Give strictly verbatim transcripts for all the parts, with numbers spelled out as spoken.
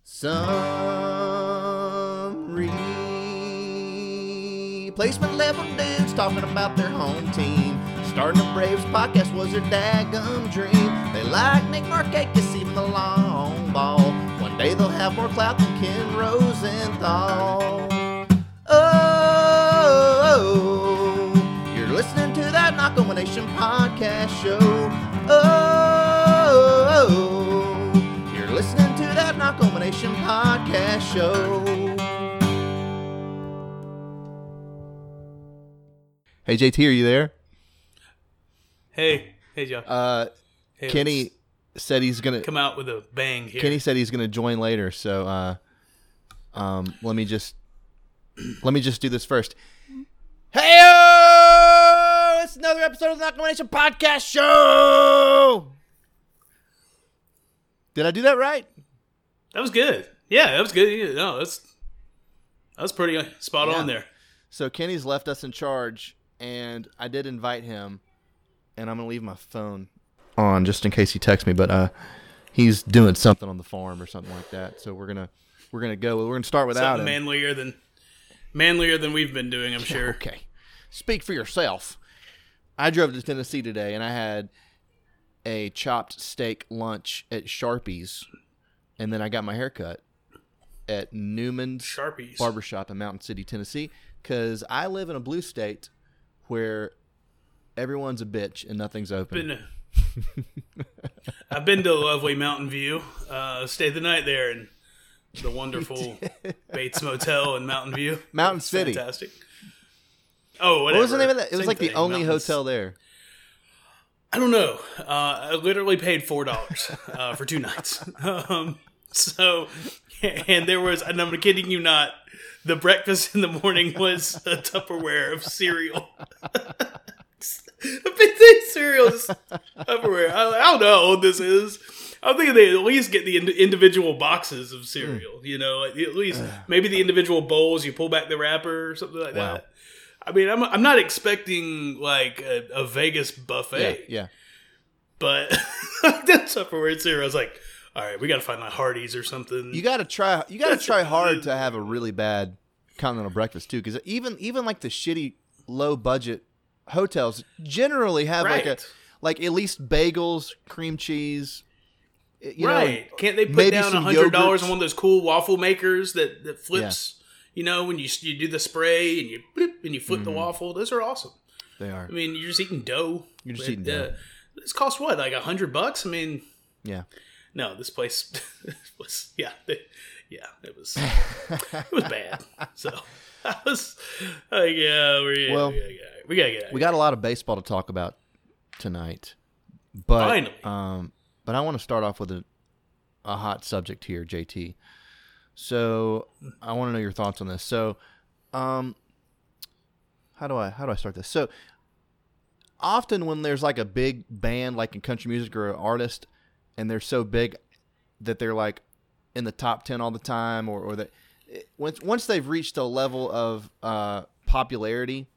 Some replacement level dudes talking about their home team. Starting a Braves podcast was their daggum dream. They like Nick Markakis, even the long ball. One day they'll have more clout than Ken Rosenthal. Oh, you're listening to that Knock On Nation podcast show. Oh, you're listening to that Knock On Nation podcast show. Hey J T, are you there? Hey, hey, Josh. Uh, hey, Kenny said he's gonna come out with a bang here. Kenny said he's gonna join later, so uh, um, let me just let me just do this first. Hey, it's another episode of the Knock On Nation podcast show. Did I do that right? That was good. Yeah, that was good. Yeah, no, that's that was pretty spot Yeah. on there. So Kenny's left us in charge, and I did invite him, and I'm gonna leave my phone on just in case he texts me. But uh, he's doing something on the farm or something like that. So we're gonna we're gonna go. We're gonna start without Something him. manlier than manlier than we've been doing, I'm sure. Okay, speak for yourself. I drove to Tennessee today, and I had a chopped steak lunch at Sharpie's, and then I got my hair cut at Newman's Sharpies. Barbershop in Mountain City, Tennessee, because I live in a blue state where everyone's a bitch and nothing's open. Been to, I've been to lovely Mountain View. Uh, stayed the night there in the wonderful Bates Motel in Mountain View. Mountain It's City. Fantastic. Oh, whatever. What was the name of that? It was Same like the thing, only Mountains. hotel there. I don't know. Uh, I literally paid four dollars uh, for two nights. Um, so, and there was, and I'm kidding you not, the breakfast in the morning was a Tupperware of cereal. A big thing cereal, just Tupperware. I, I don't know how old this is. I'm thinking they at least get the ind- individual boxes of cereal. You know, like at least maybe the individual bowls. You pull back the wrapper or something like Wow. that. I mean, I'm I'm not expecting like a, a Vegas buffet. Yeah, yeah. But that Tupperware cereal, I was like, all right, we got to find like Hardee's or something. You gotta try. You gotta try hard to have a really bad continental breakfast too, because even even like the shitty low budget hotels generally have like a Right. like at least bagels, cream cheese. You right. know, Can't they put maybe down some one hundred dollars yogurts. on one of those cool waffle makers that, that flips, you know, when you you do the spray and you bloop, and you flip Mm-hmm. the waffle? Those are awesome. They are. I mean, you're just eating dough. You're just But, eating dough. Uh, this costs what, like a hundred bucks? I mean, Yeah. no, this place was, yeah, they, yeah, it was, it was bad. So I was like, yeah, we, Well, we, gotta, we gotta get out. We got a lot of baseball to talk about tonight, but Finally. um, but I want to start off with a a hot subject here, J T. So I want to know your thoughts on this. So, um, how do I how do I start this? So often when there's like a big band, like in country music or an artist, and they're so big that they're like in the top ten all the time, or or that once once they've reached a level of uh, popularity.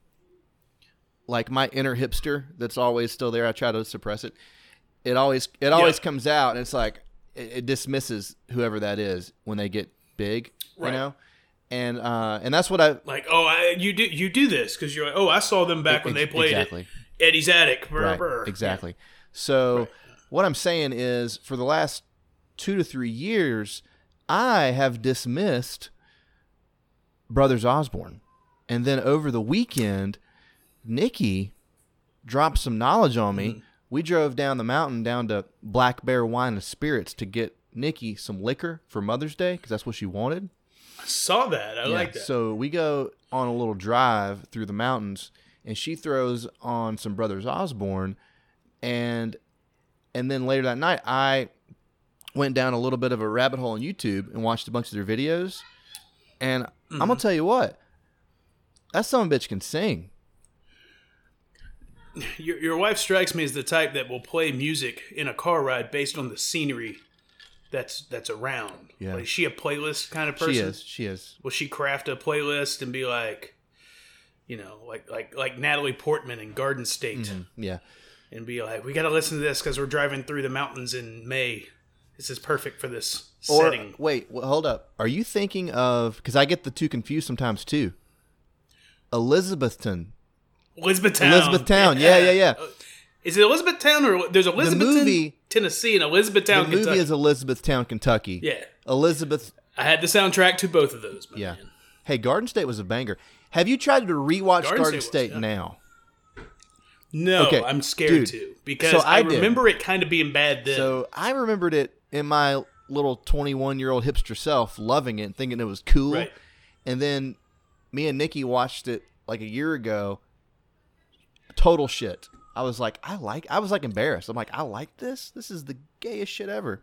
Like my inner hipster that's always still there, I try to suppress it. It always it always Yeah. comes out, and it's like it, it dismisses whoever that is when they get big, Right. you know. And uh, and that's what I Like, oh, I, you do you do this because you're like, oh, I saw them back when they Ex- played exactly. at Eddie's Attic. Brr, right brr. exactly. So Right. what I'm saying is, for the last two to three years, I have dismissed Brothers Osborne, and then over the weekend, Nikki dropped some knowledge on me. Mm-hmm. We drove down the mountain down to Black Bear Wine and Spirits to get Nikki some liquor for Mother's Day because that's what she wanted. I saw that. I Yeah, like that. So we go on a little drive through the mountains, and she throws on some Brothers Osborne, and and then later that night, I went down a little bit of a rabbit hole on YouTube and watched a bunch of their videos, and I'm gonna tell you what, that son of a bitch can sing. Your, your wife strikes me as the type that will play music in a car ride based on the scenery that's that's around. Yeah. Like, is she a playlist kind of person? She is. She is. Will she craft a playlist and be like, you know, like like like Natalie Portman in Garden State, Yeah. and be like, we got to listen to this because we're driving through the mountains in May, This is perfect for this Or setting. wait, well, hold up. Are you thinking of? Because I get the two confused sometimes too. Elizabethton. Elizabethtown. Elizabethtown. Yeah, yeah, yeah. Uh, Is it Elizabethtown or there's Elizabethton, movie- Tennessee, and Elizabethtown, The movie Kentucky? is Elizabethtown, Kentucky. Yeah. Elizabeth. I had the soundtrack to both of those. My Yeah. man. Hey, Garden State was a banger. Have you tried to rewatch Garden Garden, State State, was, yeah. now? No, Okay, I'm scared dude, to because so I, I did. remember it kind of being bad then. So I remembered it in my little twenty-one-year-old hipster self, loving it and thinking it was cool. Right. And then me and Nikki watched it like a year ago. Total shit. I was like, I like. I was like embarrassed. I'm like, I like this. This is the gayest shit ever.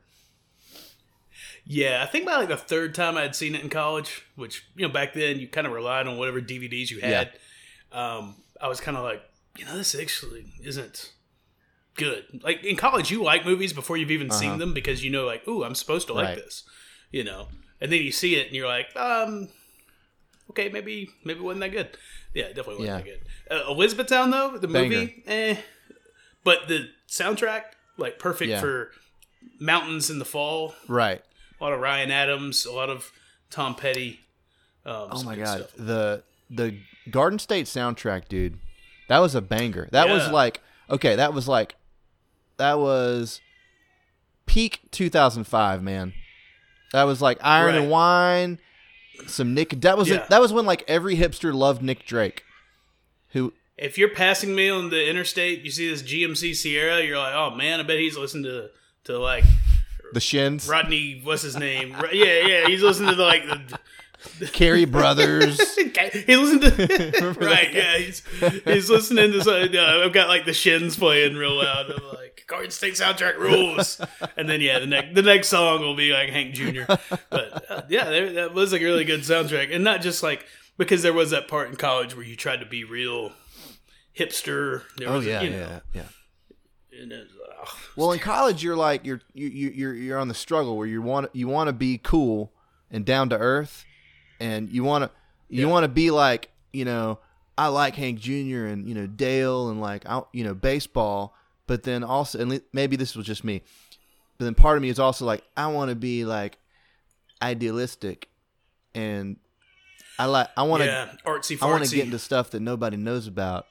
Yeah, I think by like the third time I had seen it in college, which, you know, back then you kind of relied on whatever D V Ds you had. Um, I was kind of like, you know, this actually isn't good. Like in college, you like movies before you've even Uh-huh. seen them because you know, like, ooh, I'm supposed to like Right. this, you know. And then you see it and you're like, um, okay, maybe maybe it wasn't that good. Yeah, it definitely wasn't Yeah. that good. Uh, Elizabethtown though, the Banger. movie, eh. But the soundtrack, like, perfect Yeah. for mountains in the fall. Right. A lot of Ryan Adams, a lot of Tom Petty. Um, Oh some my good god, stuff. the the Garden State soundtrack, dude, that was a banger. That was Yeah. like okay, that was like that was peak two thousand five, man. That was like Iron and Right. Wine, some Nick. That was Yeah. that was when like every hipster loved Nick Drake. Who If you're passing me on the interstate, you see this G M C Sierra, you're like, oh man, I bet he's listening to to like the Shins, Rodney, what's his name? Ro- Yeah, yeah, he's listening to the, like the. Carey Brothers. He's listening to right, yeah. He's he's listening to. Some, uh, I've got like the Shins playing real loud. I'm like, Garden State soundtrack rules. And then yeah, the next the next song will be like Hank Junior But uh, yeah, there, that was like a really good soundtrack, and not just like because there was that part in college where you tried to be real hipster. There Oh was, yeah, you know, yeah, yeah. and it was, oh, Well, in college, you're like you're you you you're you're on the struggle where you want you want to be cool and down to earth, and you want to you Yeah. want to be like you know I like Hank Junior and you know Dale and like I, you know baseball, but then also and le- maybe this was just me, but then part of me is also like I want to be like idealistic, and I like I want to yeah, artsy I want to fartsy. get into stuff that nobody knows about.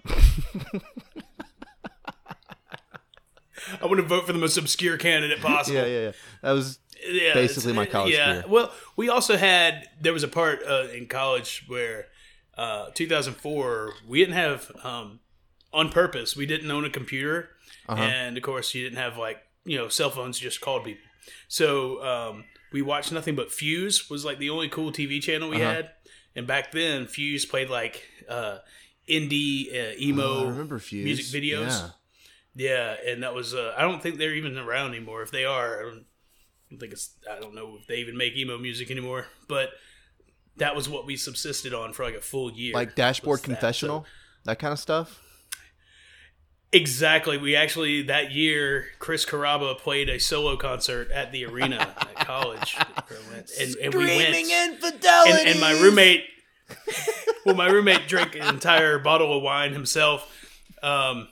I want to vote for the most obscure candidate possible. yeah, yeah, yeah. That was Yeah, basically it's- my college yeah. career. Well, we also had there was a part uh, in college where uh, two thousand four we didn't have um, on purpose. We didn't own a computer, Uh-huh. and of course you didn't have like you know cell phones. You just called people. So um, we watched nothing but Fuse was like the only cool T V channel we Uh-huh. had. And back then, Fuse played like uh, indie uh, emo Oh, I remember Fuse. music videos. Yeah. Yeah, and that was uh, I don't think they're even around anymore. If they are, I don't, I don't think it's I don't know if they even make emo music anymore. But that was what we subsisted on for like a full year. Like Dashboard was that. Confessional, So- that kind of stuff. exactly. We actually that year Chris Carrabba played a solo concert at the arena at college, and, and we went. infidelity. And, and my roommate, well, my roommate drank an entire bottle of wine himself. Um,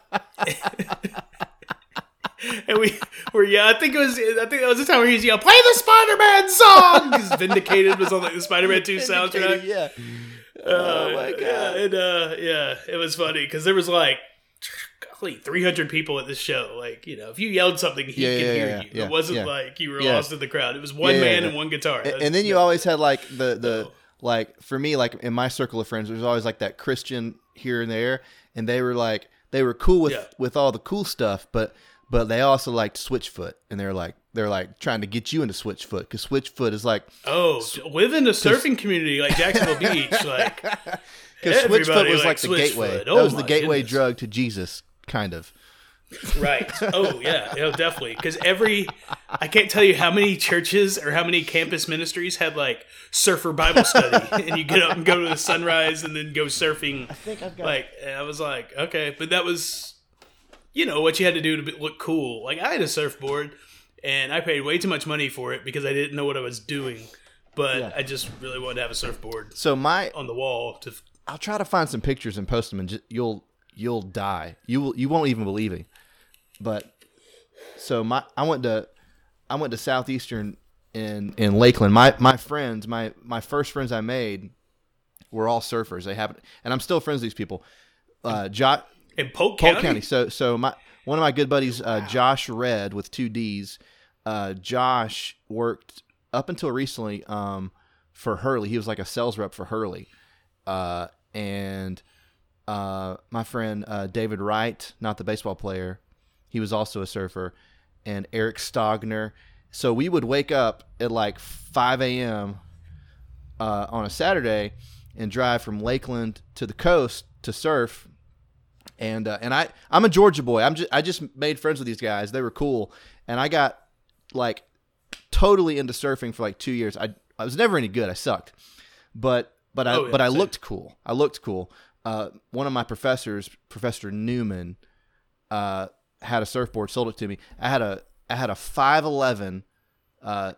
and we were, yeah, I think it was, I think that was the time where he was, yeah, play the Spider-Man song! Because Vindicated was on like the Spider-Man two soundtrack. Yeah. Uh, Oh my God. Yeah, and, uh, yeah, it was funny because there was like, golly, three hundred people at this show. Like, you know, if you yelled something, he Yeah, could yeah, hear yeah, you. yeah, it wasn't yeah. like you were Yeah. lost in the crowd. It was one Yeah, yeah, man yeah. and one guitar. And, That's- and then you yeah. always had like the the Oh. like for me like in my circle of friends, there's always like that Christian here and there, and they were like they were cool with Yeah. with all the cool stuff, but but they also liked Switchfoot, and they're like they're like trying to get you into Switchfoot because Switchfoot is like Oh, live in a surfing community like Jacksonville Beach, like because Switchfoot everybody was like likes the Switchfoot. gateway. Oh that was the my gateway goodness. drug to Jesus, kind of. right. Oh yeah, yeah, definitely. Because every, I can't tell you how many churches or how many campus ministries had like surfer Bible study, and you get up and go to the sunrise and then go surfing. I think I've got- like, and I was like, okay, but that was, you know, what you had to do to be- look cool. Like I had a surfboard, and I paid way too much money for it because I didn't know what I was doing. But Yeah. I just really wanted to have a surfboard So my on the wall to. I'll try to find some pictures and post them, and just, you'll you'll die. You will you won't even believe it. But so my I went to I went to Southeastern in in Lakeland. My my friends, my my first friends I made were all surfers. They haven't, and I'm still friends with these people. Uh, jo- In Polk Polk County? County. So so my one of my good buddies, uh, Josh Red with two D's. Uh, Josh worked up until recently um, for Hurley. He was like a sales rep for Hurley. Uh, and uh, my friend uh, David Wright, not the baseball player, he was also a surfer. And Eric Stogner. So we would wake up at like five a.m. Uh, on a Saturday and drive from Lakeland to the coast to surf. And uh, and I I'm a Georgia boy. I'm just I just made friends with these guys. They were cool, and I got like totally into surfing for like two years. I I was never any good. I sucked, but but I Oh, yeah, but I same. looked cool. I looked cool. Uh, one of my professors, Professor Newman, uh, had a surfboard. Sold it to me. I had a I had a five eleven uh,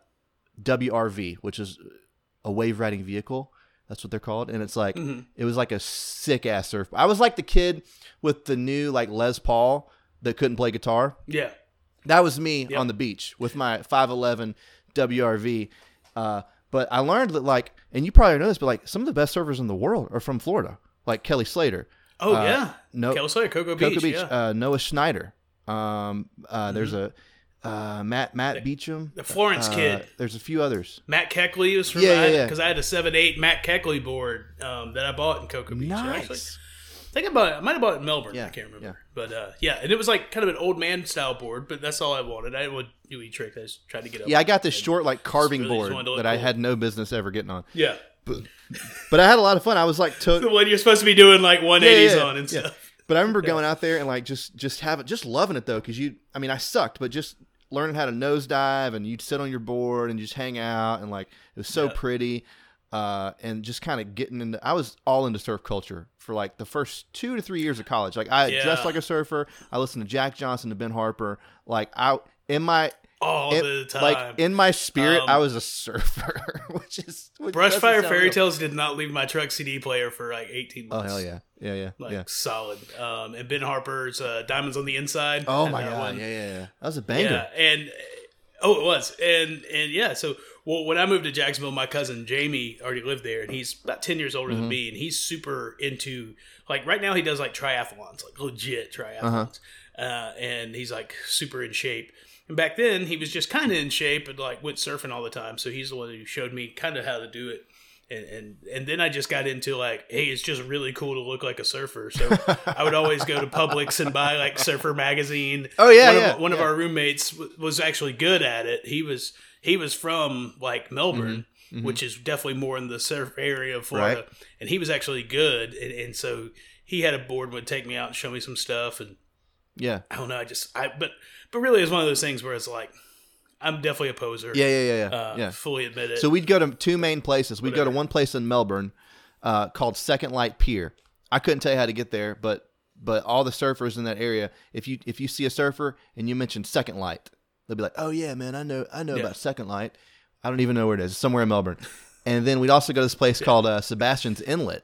W R V, which is a wave riding vehicle. That's what they're called. And it's like, Mm-hmm. it was like a sick ass surf. I was like the kid with the new like Les Paul that couldn't play guitar. Yeah. That was me Yep. on the beach with my five eleven W R V. Uh, but I learned that like, and you probably know this, but like some of the best surfers in the world are from Florida, like Kelly Slater. Oh, Uh, yeah. no- Kelly Slater, Cocoa Cocoa Beach. Beach, Yeah. uh, Noah Schneider. Um, uh, Mm-hmm. There's a uh, Matt Matt Beecham. the Florence Uh, kid. There's a few others. Matt Keckley was from Yeah, yeah, yeah. because I had a seven eight Matt Keckley board um, that I bought in Cocoa Beach. Actually, Nice. I think I bought it. I might have bought it in Melbourne. Yeah, I can't remember. yeah. But uh, yeah, and it was like kind of an old man style board, but that's all I wanted. I would do e trick. I just tried to get up. Yeah, I got this short like carving really just board wanted to look that I cool. had no business ever getting on. Yeah. But I had a lot of fun. I was like, to- The one you're supposed to be doing like one eighties on and yeah. stuff. But I remember going out there and like just just having just loving it though, because you, I mean, I sucked, but just learning how to nosedive and you'd sit on your board and just hang out and like it was so Yeah. pretty, uh, and just kind of getting into. I was all into surf culture for like the first two to three years of college. Like I Yeah. dressed like a surfer. I listened to Jack Johnson, to Ben Harper. Like I in my All in, the time. like in my spirit, Um, I was a surfer, which is which Brushfire doesn't sound Fairy real. Tales did not leave my truck C D player for like eighteen Oh months. hell yeah, yeah, yeah, Like yeah. solid. Um, and Ben Harper's uh, Diamonds on the Inside. Oh and my that god, one. yeah, yeah, yeah. That was a banger. Yeah, and oh, it was, and and yeah. So, well, when I moved to Jacksonville, my cousin Jamie already lived there, and he's about ten years older Mm-hmm. than me, and he's super into like right now he does like triathlons, like legit triathlons, Uh-huh. uh, and he's like super in shape. And back then, he was just kind of in shape and like went surfing all the time. So he's the one who showed me kind of how to do it. And, and and then I just got into like, hey, it's just really cool to look like a surfer. So I would always go to Publix and buy like Surfer magazine. Oh, yeah, one yeah, Of, one of yeah. our roommates w- was actually good at it. He was he was from like Melbourne, Mm-hmm. which is definitely more in the surf area of Florida, Right. and he was actually good. And, and so he had a board, would take me out and show me some stuff. And Yeah, I don't know, I just I but but really, it's one of those things where it's like I'm definitely a poser. yeah, yeah, yeah, yeah. uh, yeah. fully admit it. So we'd go to two main places. We'd go to Whatever. one place in Melbourne uh, called Second Light Pier. I couldn't tell you how to get there, but but all the surfers in that area, if you if you see a surfer and you mention Second Light, they'll be like, "Oh yeah, man, I know I know Yeah. about Second Light. I don't even know where it is. It's somewhere in Melbourne." And then we'd also go to this place called uh, Sebastian's Inlet.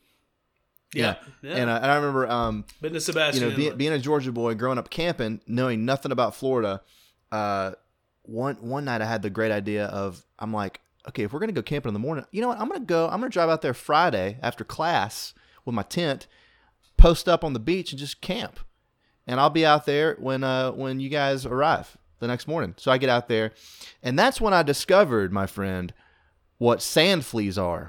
yeah, yeah. And, uh, and I remember, um, Been to Sebastian. you know, being, Inlet. being a Georgia boy, growing up camping, knowing nothing about Florida. Uh, one one night I had the great idea of, I'm like, okay, if we're gonna go camping in the morning, you know what? I'm gonna go. I'm gonna drive out there Friday after class with my tent, post up on the beach, and just camp. And I'll be out there when uh when you guys arrive the next morning. So I get out there, and that's when I discovered, my friend, what sand fleas are.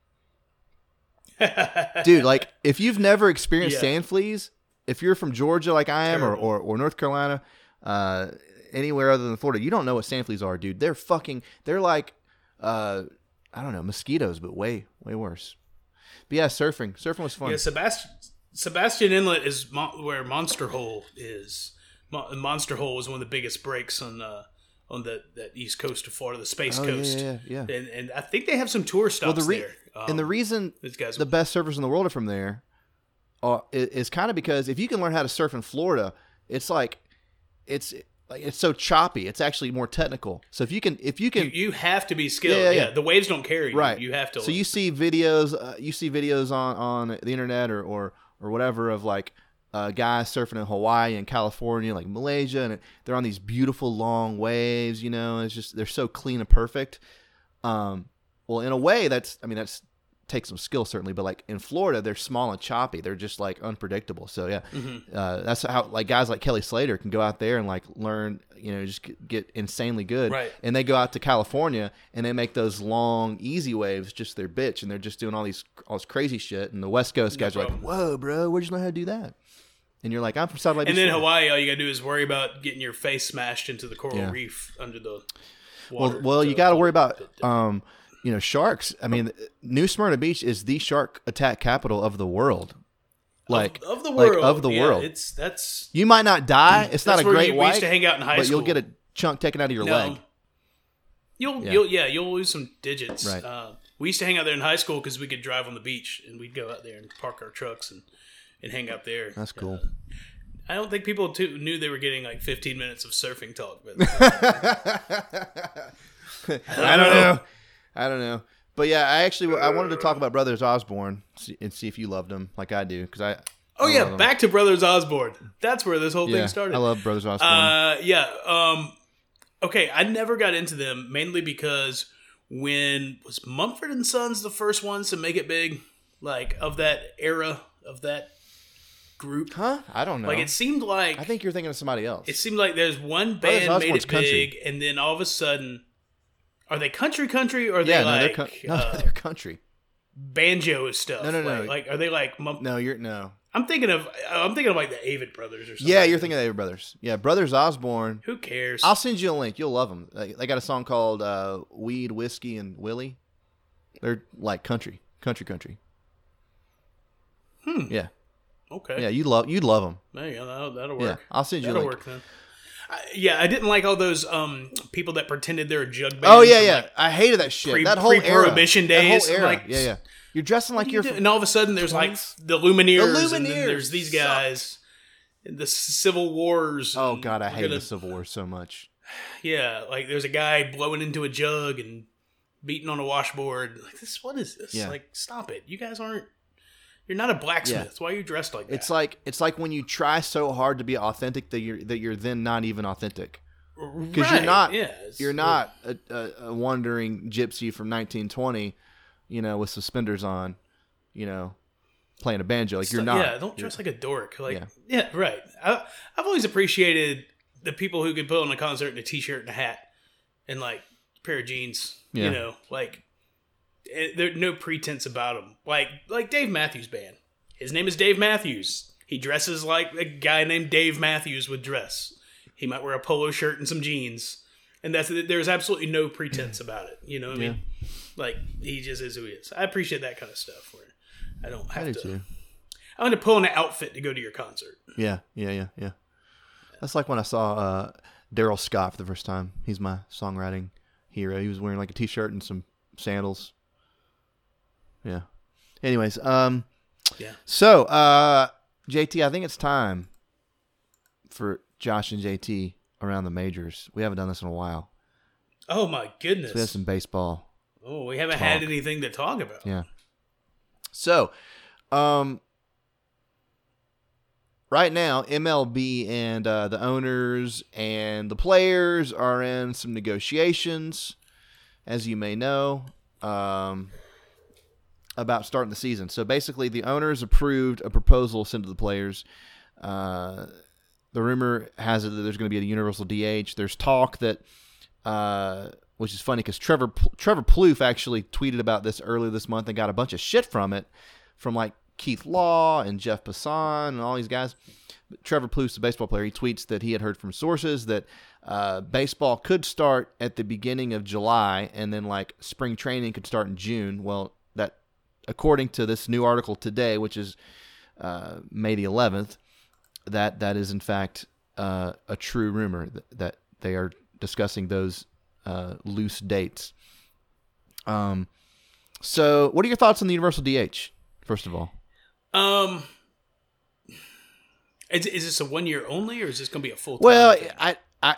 Dude, like if you've never experienced Yeah. sand fleas, if you're from Georgia like I am, or, Terrible. or, or North Carolina, uh, anywhere other than Florida, you don't know what sand fleas are, dude. They're fucking, they're like, uh, I don't know, mosquitoes, but way, way worse. But yeah, surfing. Surfing was fun. Yeah, Sebastian Sebastian Inlet is mo- where Monster Hole is. Mo- Monster Hole is one of the biggest breaks on uh, on the that east coast of Florida, the Space Oh, yeah, Coast. yeah, yeah, yeah. And and I think they have some tour stops Well, the re- there. Um, and the reason these guys, the best surfers in the world are from there uh, is, is kind of because if you can learn how to surf in Florida, it's like it's like it's so choppy. It's actually more technical. So if you can, if you you, can, you have to be skilled. Yeah, Yeah, yeah, yeah. the waves don't carry you. right, You have to. So you see videos, uh, you see videos on on the internet or or or whatever of like uh, guys surfing in Hawaii and California, like Malaysia, and they're on these beautiful long waves. You know, it's just they're so clean and perfect. Um, well, in a way, that's I mean that's takes some skill certainly, but like in Florida, they're small and choppy. They're just like unpredictable. So yeah, mm-hmm. uh, that's how like guys like Kelly Slater can go out there and like learn. You know, just get, get insanely good. Right. And they go out to California and they make those long, easy waves just their bitch, and they're just doing all these all this crazy shit. And the West Coast guys no are like, "Whoa, bro, where'd you learn how to do that?" And you're like, "I'm from South Lake." And then Hawaii, all you gotta do is worry about getting your face smashed into the coral yeah. reef under the water. Well, well, so, you got to worry about, um, you know, sharks. I mean, New Smyrna Beach is the shark attack capital of the world. Like of, of the world, like of the yeah, world. It's that's you might not die. It's not a great you, white. We used to hang out in high but school, you'll get a chunk taken out of your no, leg. You'll, yeah. you'll, yeah, you'll lose some digits. Right. Uh, we used to hang out there in high school because we could drive on the beach, and we'd go out there and park our trucks and, and hang out there. That's cool. Uh, I don't think people too, knew they were getting like fifteen minutes of surfing talk, but I don't know. I don't know. But yeah, I actually I wanted to talk about Brothers Osborne and see if you loved them like I do because I. Oh I yeah, back to Brothers Osborne. That's where this whole yeah, thing started. I love Brothers Osborne. Uh, yeah. Um, okay, I never got into them mainly because when was Mumford and Sons the first ones to make it big, like of that era of that group? Huh? I don't know. Like it seemed like I think you're thinking of somebody else. It seemed like there's one Brothers band Osborne's made it country. big, and then all of a sudden, are they country country or are yeah, they no, like they're, co- no, uh, they're country. banjo stuff? No, no, no. Like, like are they like? Mum- no, you're no. I'm thinking of I'm thinking of like the Avid Brothers or something. Yeah, you're thinking of the Avid Brothers. Yeah, Brothers Osborne. Who cares? I'll send you a link. You'll love them. They, they got a song called uh, "Weed, Whiskey, and Willie." They're like country, country, country. Hmm. Yeah. Okay. Yeah, you love you'd love them. There you go. That'll, that'll work. Yeah, I'll send you. That'll a link. work then. I, yeah, I didn't like all those um people that pretended they were jug bands. Oh yeah, yeah. Like, I hated that shit. Pre, that whole era. Pre-prohibition days. That whole era. Like, yeah, yeah. You're dressing like you you're. do? From, and all of a sudden, there's like the Lumineers, the Lumineers and then there's these guys, and the Civil Wars. Oh god, I hate gonna, the Civil War so much. Yeah, like there's a guy blowing into a jug and beating on a washboard. Like this, what is this? Yeah. Like, stop it! You guys aren't. You're not a blacksmith. Yeah. Why are you dressed like that? It's like it's like when you try so hard to be authentic that you're that you're then not even authentic. Because right. you're not, yeah, you're not a, a, a wandering gypsy from nineteen twenty, you know, with suspenders on, you know, playing a banjo. Like you're not. Yeah, don't dress you're, like a dork. Like, yeah, yeah right. I, I've always appreciated the people who could put on a concert in a t-shirt and a hat and like a pair of jeans. Yeah. You know, like there's no pretense about them. Like, like Dave Matthews Band. His name is Dave Matthews. He dresses like a guy named Dave Matthews would dress. He might wear a polo shirt and some jeans, and that's there's absolutely no pretense about it. You know what I yeah. mean? Like he just is who he is. I appreciate that kind of stuff. Where I don't have I do to. too. I want to pull on an outfit to go to your concert. Yeah, yeah, yeah, yeah. That's like when I saw uh, Daryl Scott for the first time. He's my songwriting hero. He was wearing like a t-shirt and some sandals. Yeah. Anyways, um, yeah. So, uh, J T, I think it's time for Josh and J T around the majors. We haven't done this in a while. Oh my goodness. So we have some baseball. Oh, we haven't talk. had anything to talk about. Yeah. So, um, right now, M L B and uh, the owners and the players are in some negotiations, as you may know, um, about starting the season. So basically, the owners approved a proposal sent to the players. Uh, the rumor has it that there's going to be a universal D H. There's talk that, uh, which is funny because Trevor Trevor Plouffe actually tweeted about this earlier this month and got a bunch of shit from it, from like Keith Law and Jeff Passan and all these guys. But Trevor Plouffe's a baseball player. He tweets that he had heard from sources that uh, baseball could start at the beginning of July and then like spring training could start in June. Well, that according to this new article today, which is uh, May the eleventh, that that is in fact uh, a true rumor that, that they are discussing those uh, loose dates. Um. So, what are your thoughts on the universal D H? First of all, um, is, is this a one year only, or is this going to be a full? Well, I, I,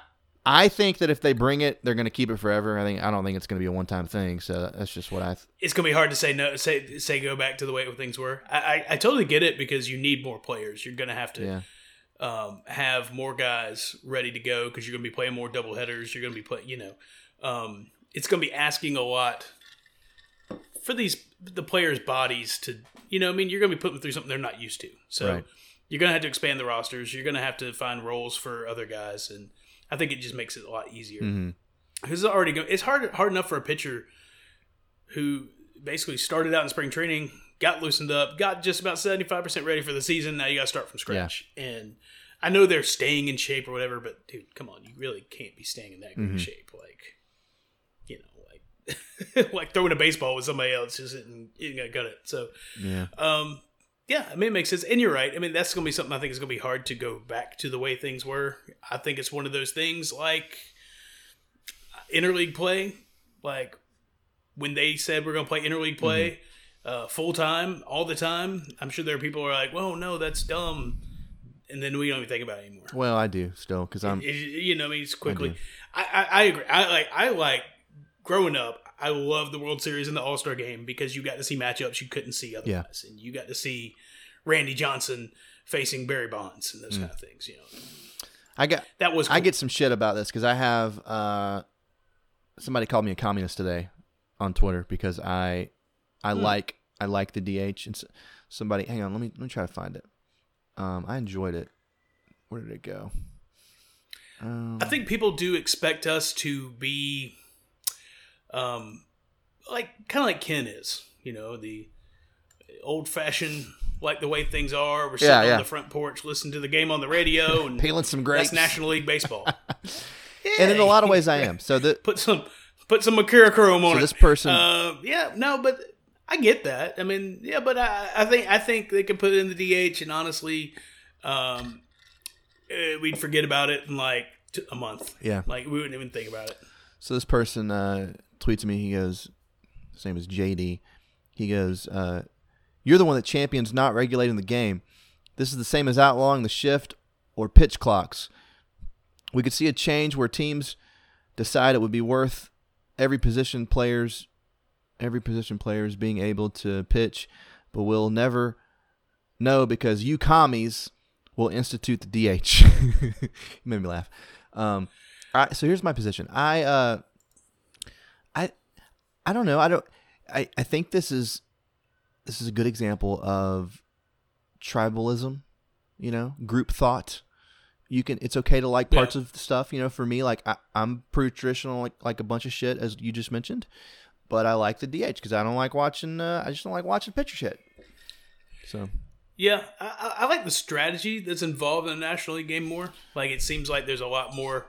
I think that if they bring it, they're going to keep it forever. I think I don't think it's going to be a one-time thing. So that's just what I. Th- it's going to be hard to say no. Say say go back to the way things were. I, I I totally get it because you need more players. You're going to have to yeah. um, have more guys ready to go because you're going to be playing more double headers. You're going to be playing. You know, um, it's going to be asking a lot for these the players' bodies to. You know, I mean, you're going to be putting them through something they're not used to. So Right. you're going to have to expand the rosters. You're going to have to find roles for other guys and. I think it just makes it a lot easier. Mm-hmm. Because it's already go- it's hard hard enough for a pitcher who basically started out in spring training, got loosened up, got just about seventy-five percent ready for the season. Now you got to start from scratch. Yeah. And I know they're staying in shape or whatever, but dude, come on, you really can't be staying in that good mm-hmm. shape. Like, you know, like like throwing a baseball with somebody else just isn't, isn't gonna cut it. So, yeah. Um, Yeah, I mean, it makes sense. And you're right. I mean, that's going to be something I think is going to be hard to go back to the way things were. I think it's one of those things like interleague play. Like when they said we're going to play interleague play mm-hmm. uh, full time, all the time, I'm sure there are people who are like, well, no, that's dumb. And then we don't even think about it anymore. Well, I do still because I'm, it, it, you know, I mean, it's quickly. I, I, I agree. I like, I like growing up. I love the World Series and the All-Star Game because you got to see matchups you couldn't see otherwise. Yeah. And you got to see Randy Johnson facing Barry Bonds and those mm. kind of things, you know. I got that was cool. I get some shit about this because I have uh, somebody called me a communist today on Twitter because I I mm. like I like the D H and somebody hang on, let me let me try to find it. Um, I enjoyed it. Where did it go? Um, I think people do expect us to be Um, like kind of like Ken is, you know, the old fashioned, like the way things are. We're sitting yeah, yeah. on the front porch, listening to the game on the radio, and peeling some grapes. That's National League Baseball. Yeah. And in a lot of ways, I am. So that put some put some mercurochrome on so it. This person, uh, yeah, no, but I get that. I mean, yeah, but I, I think I think they could put it in the D H, and honestly, um, we'd forget about it in like a month. Yeah, like we wouldn't even think about it. So this person uh, tweets me. He goes, his name is J D. He goes, uh, "You're the one that champions not regulating the game. This is the same as outlawing the shift or pitch clocks. We could see a change where teams decide it would be worth every position players, every position players being able to pitch, but we'll never know because you commies will institute the D H." You made me laugh. Um, all right, so here's my position. I, uh, I, I don't know. I don't. I, I think this is this is a good example of tribalism. You know, group thought. You can. It's okay to like parts yeah. of the stuff. You know, for me, like I, I'm pretty traditional, like like a bunch of shit, as you just mentioned. But I like the D H because I don't like watching. Uh, I just don't like watching pitcher shit. So. Yeah, I, I like the strategy that's involved in the National League game more. Like it seems like there's a lot more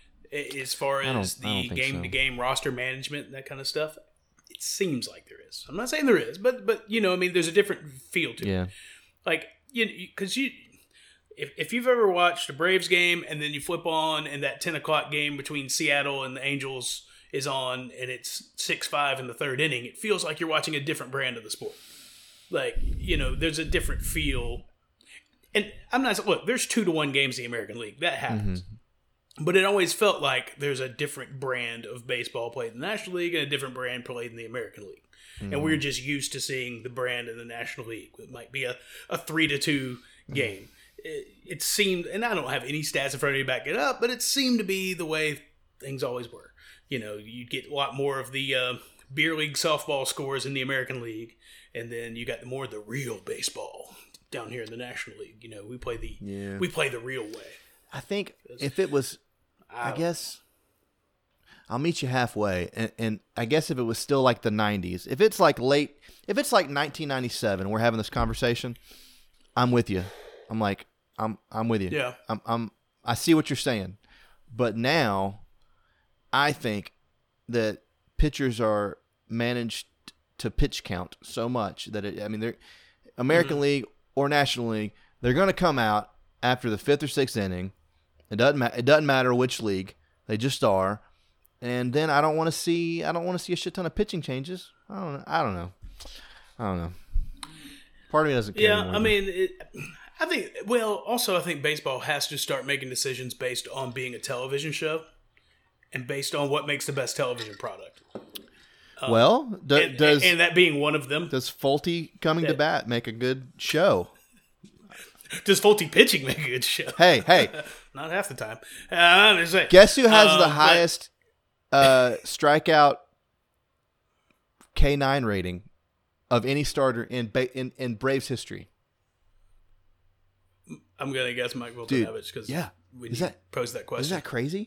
as far as the game-to-game so. roster management and that kind of stuff. It seems like there is. I'm not saying there is, but but you know, I mean, there's a different feel to yeah. it. Like you, because you, if if you've ever watched a Braves game and then you flip on and that ten o'clock game between Seattle and the Angels is on and it's six five in the third inning, it feels like you're watching a different brand of the sport. Like, you know, there's a different feel. And I'm not, look, there's two to one games in the American League. That happens. Mm-hmm. But it always felt like there's a different brand of baseball played in the National League and a different brand played in the American League. Mm-hmm. And we're just used to seeing the brand in the National League. It might be a, a three to two game. Mm-hmm. It, it seemed, and I don't have any stats in front of me to back it up, but it seemed to be the way things always were. You know, you get a lot more of the uh, beer league softball scores in the American League. And then you got more of the real baseball down here in the National League. You know, we play the yeah. we play the real way. I think if it was, I, I guess, I'll meet you halfway. And, and I guess if it was still like the nineties, if it's like late, if it's like nineteen ninety-seven, we're having this conversation, I'm with you. I'm like, I'm I'm with you. Yeah. I'm I'm I see what you're saying, but now, I think that pitchers are managed to pitch count so much that it, I mean, they're American mm-hmm. League or National League, they're going to come out after the fifth or sixth inning. It doesn't ma- it doesn't matter which league, they just are. And then I don't want to see I don't want to see a shit ton of pitching changes. I don't know. I don't know. I don't know. Part of me doesn't care. Yeah, I mean, it, I think. Well, also I think baseball has to start making decisions based on being a television show. and based on what makes the best television product. Um, well, do, and, does and that being one of them. does Fulte coming to that, bat make a good show? Does Fulte pitching make a good show? Hey, hey, not half the time. Uh, I'm just saying. guess who has Uh, the but- highest uh, strikeout K nine rating of any starter in ba- in, in Braves history? I'm gonna guess Mike Dude, Viltonevich because yeah. when Is you that- posed that question. Isn't that crazy?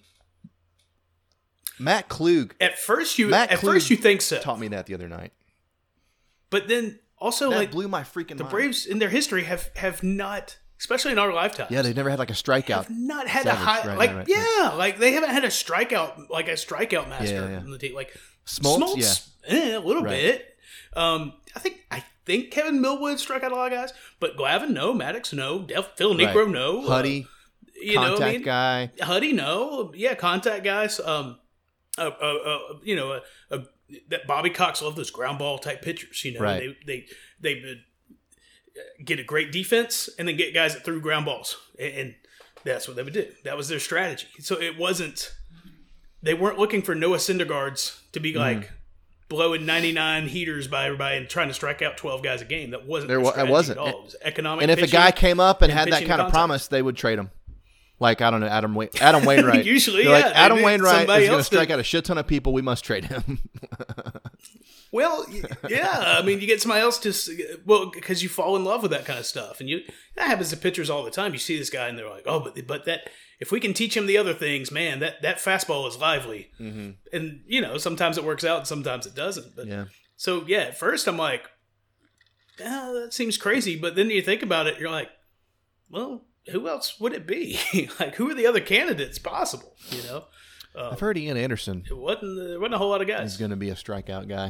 Matt Klug at first you Matt at Klug first you think so, taught me that the other night. but then also That like blew my freaking the mind. Braves in their history have have not, especially in our lifetime, Yeah, they've never had like a strikeout. have not had Savage, a high right, like right, right, yeah like they haven't had a strikeout like a strikeout master Yeah, yeah. in the team like Smoltz, eh, a little Right. bit. Um, I think I think Kevin Millwood struck out a lot of guys, but Glavine no, Maddox no, Del- Phil Negro Right. no, uh, Huddy, you know contact what I mean? guy. Huddy, no, yeah, contact guys. Um, uh, uh, uh you know, uh, uh, that Bobby Cox loved those ground ball type pitchers. You know, Right. they they they would get a great defense and then get guys that threw ground balls, and, and that's what they would do. That was their strategy. So it wasn't. They weren't looking for Noah Syndergaards to be like blowing ninety-nine heaters by everybody and trying to strike out twelve guys a game. That wasn't There their wa- it strategy wasn't. at all. It was economic. And if a pitching. guy came up and and had that pitching kind of contact. promise, they would trade him. Like, I don't know, Adam Wait- Adam Wainwright. Usually, They're like, yeah, they Adam need Wainwright somebody is going to else to- strike out a shit ton of people. We must trade him. Well, y- yeah. I mean, you get somebody else to s- well because you fall in love with that kind of stuff, and you that happens to pitchers all the time. You see this guy, and they're like, "Oh, but but that if we can teach him the other things, man, that that fastball is lively." Mm-hmm. And you know, sometimes it works out, and sometimes it doesn't. But Yeah. so yeah, at first I'm like, "Ah, that seems crazy," but then you think about it, you're like, "Well, who else would it be? Like, who are the other candidates possible?" You know, I've heard Ian Anderson it wasn't there wasn't a whole lot of guys. is going to be a strikeout guy.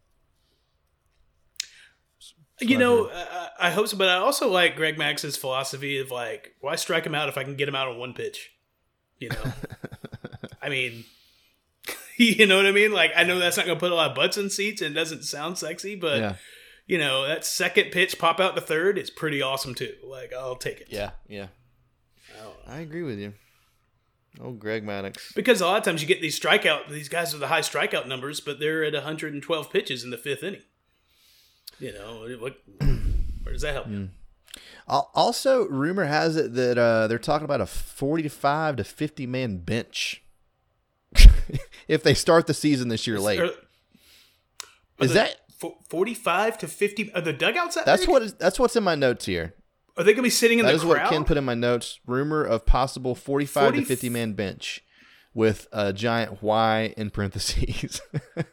You know, I, I hope so, but I also like Greg Max's philosophy of like, why strike him out if I can get him out on one pitch? You know, I mean, you know what I mean? Like, I know that's not going to put a lot of butts in seats and it doesn't sound sexy, but Yeah. you know, that second pitch pop out to third is pretty awesome too. Like, I'll take it. Yeah, yeah. I agree with you. Oh, Greg Maddox. Because a lot of times you get these strikeout, these guys with the high strikeout numbers, but they're at one hundred twelve pitches in the fifth inning. You know, what, where does that help you? Al- Also, rumor has it that uh, they're talking about a forty-five to fifty man bench if they start the season this year late. Are- are Is the- that Fo- forty-five to fifty? Are the dugouts that that's big? what is, that's what's in my notes here? Are they going to be sitting in That the is crowd? what Ken put in my notes. Rumor of possible forty-five forty to fifty man bench with a giant Y in parentheses.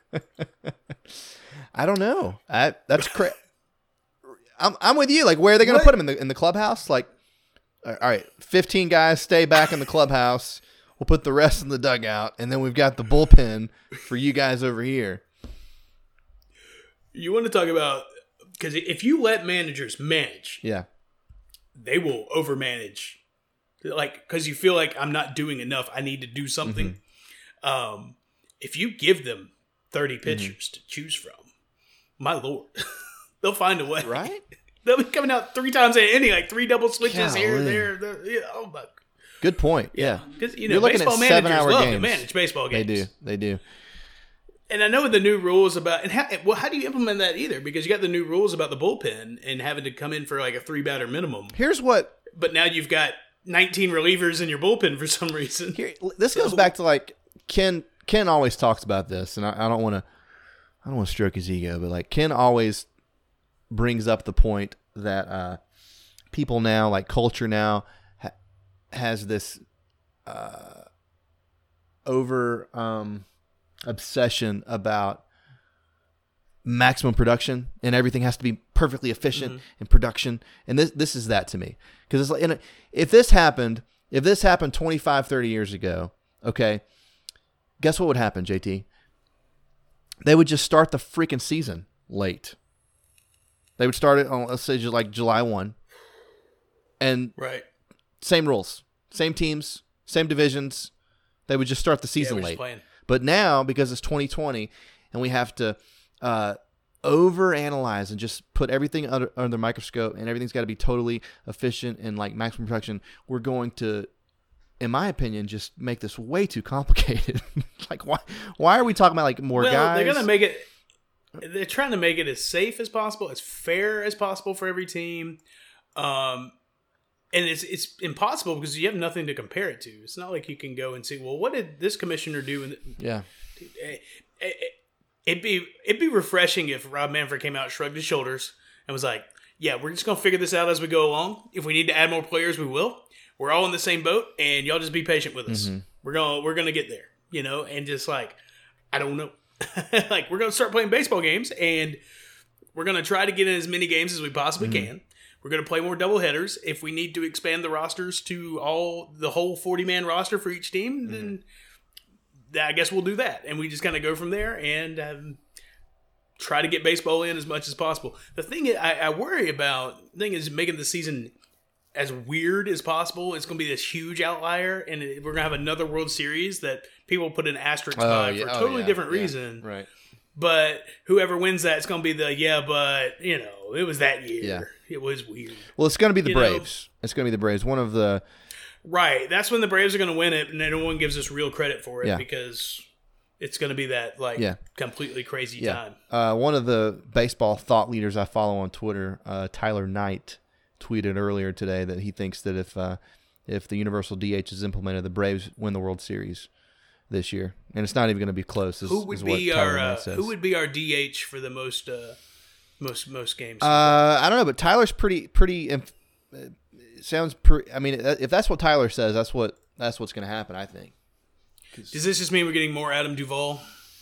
I don't know. I, that's cra- I'm I'm with you. Like, where are they going to What? put him in the in the clubhouse? Like, all right, fifteen guys stay back in the clubhouse. We'll put the rest in the dugout, and then we've got the bullpen for you guys over here. You want to talk about, because if you let managers manage, Yeah, they will overmanage. Like, because you feel like I'm not doing enough, I need to do something. Mm-hmm. Um, if you give them thirty pitchers to choose from, my lord, they'll find a way. right. They'll be coming out three times an inning, like three double switches here, Golly. there, there. Yeah, oh my. Good point. Yeah, Because you know, You're looking at baseball managers seven-hour love to games. manage baseball they games. do. They do. And I know with the new rules about and how, well, how do you implement that either? Because you got the new rules about the bullpen and having to come in for like a three batter minimum, Here's what but now you've got nineteen relievers in your bullpen for some reason. Here, this goes back to like Ken. Ken always talks about this, and I, I don't want to. I don't want to stroke his ego, but like Ken always brings up the point that uh, people now, like culture now, ha- has this uh, over um, obsession about maximum production, and everything has to be perfectly efficient Mm-hmm. in production. And this this is that to me, because it's like, in a, if this happened, if this happened twenty-five, thirty years ago, okay, guess what would happen, J T? They would just start the freaking season late. They would start it on, let's say, just like July first, and Right. same rules, same teams, same divisions. They would just start the Yeah, season we're just late. playing. But now, because it's twenty twenty, and we have to uh, overanalyze and just put everything under, under the microscope, and everything's got to be totally efficient and like maximum production, we're going to in my opinion, just make this way too complicated. Like, why why are we talking about like more well, guys? They're gonna make it. They're trying to make it as safe as possible, as fair as possible for every team, um, and it's it's impossible because you have nothing to compare it to. It's not like you can go and see, well, what did this commissioner do? In the, yeah, it, it, it'd be it'd be refreshing if Rob Manfred came out, shrugged his shoulders, and was like, "Yeah, we're just gonna figure this out as we go along. If we need to add more players, we will. We're all in the same boat, and y'all just be patient with us. Mm-hmm. We're gonna we're gonna get there, you know." And just like, I don't know. Like, we're going to start playing baseball games, and we're going to try to get in as many games as we possibly mm-hmm. can. We're going to play more double headers. If we need to expand the rosters to all the whole forty-man roster for each team, mm-hmm. then I guess we'll do that. And we just kind of go from there and um, try to get baseball in as much as possible. The thing I, I worry about, the thing is making the season as weird as possible. It's going to be this huge outlier, and it, we're going to have another World Series that people put an asterisk oh, by yeah. for a oh, totally yeah. different yeah. reason. Right. But whoever wins that, it's going to be the, yeah, but, you know, it was that year. Yeah. It was weird. Well, it's going to be the you Braves. Know? It's going to be the Braves. One of the... Right. That's when the Braves are going to win it, and no one gives us real credit for it yeah. because it's going to be that, like, yeah. completely crazy yeah. time. Uh, one of the baseball thought leaders I follow on Twitter, uh, Tyler Knight, tweeted earlier today that he thinks that if uh, if the universal D H is implemented, the Braves win the World Series this year, and it's not even going to be close. Is, who would is be what Tyler our uh, Knight says. Who would be our D H for the most uh, most most games? Uh, I don't know, but Tyler's pretty pretty. Inf- it sounds pretty. I mean, if that's what Tyler says, that's what that's what's going to happen. I think. Does this just mean we're getting more Adam Duvall?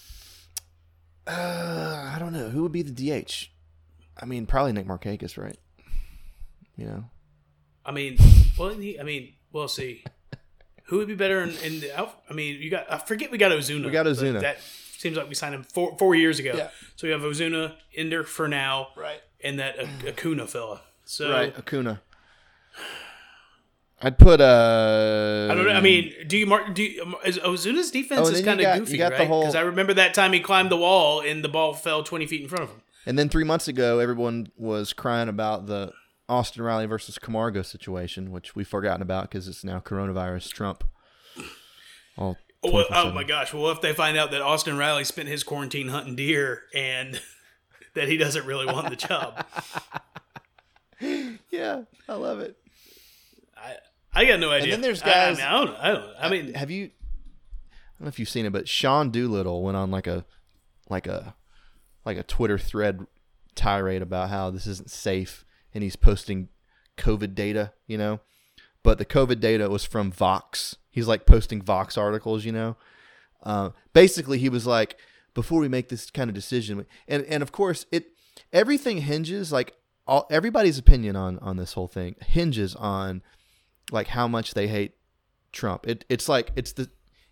Uh, I don't know. Who would be the D H? I mean, probably Nick Markakis, right? You know, I mean, well, he, I mean, we'll see. Who would be better in, in the out? I mean, you got. I forget we got Ozuna. We got Ozuna. That seems like we signed him four four years ago. Yeah. So we have Ozuna, Ender for now, right, and that Acuna fella. So right, Acuna. I'd put uh I don't know. I mean, do you mark? Do you, is Ozuna's defense oh, is kind of goofy, right? Because whole... I remember that time he climbed the wall and the ball fell twenty feet in front of him. And then three months ago, everyone was crying about the Austin Riley versus Camargo situation, which we've forgotten about because it's now coronavirus Trump. All well, oh my gosh! Well, if they find out that Austin Riley spent his quarantine hunting deer and that he doesn't really want the job, yeah, I love it. I I got no idea. And then there's guys. I, I, mean, I don't. I don't. I mean, have you? I don't know if you've seen it, but Sean Doolittle went on like a, like a, like a Twitter thread tirade about how this isn't safe. And he's posting COVID data, you know, but the COVID data was from Vox. He's like posting Vox articles, you know. Uh, basically, he was like, before we make this kind of decision, and and of course, it everything hinges like all everybody's opinion on on this whole thing hinges on like how much they hate Trump. It it's like it's the